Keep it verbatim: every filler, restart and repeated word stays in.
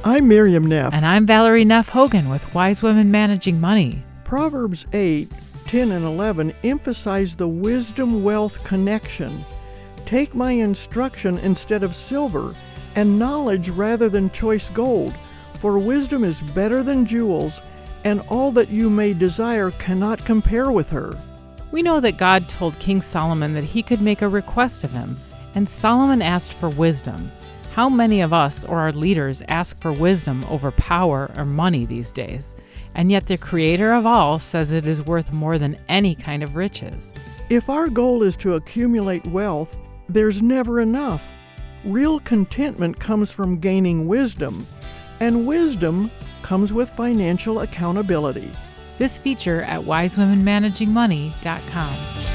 I'm Miriam Neff. And I'm Valerie Neff Hogan with Wise Women Managing Money. Proverbs eight, ten, and eleven emphasize the wisdom-wealth connection. Take my instruction instead of silver, and knowledge rather than choice gold, for wisdom is better than jewels, and all that you may desire cannot compare with her. We know that God told King Solomon that he could make a request of him, and Solomon asked for wisdom. How many of us or our leaders ask for wisdom over power or money these days? And yet the Creator of all says it is worth more than any kind of riches. If our goal is to accumulate wealth, there's never enough. Real contentment comes from gaining wisdom, and wisdom comes with financial accountability. This feature at wise women managing money dot com.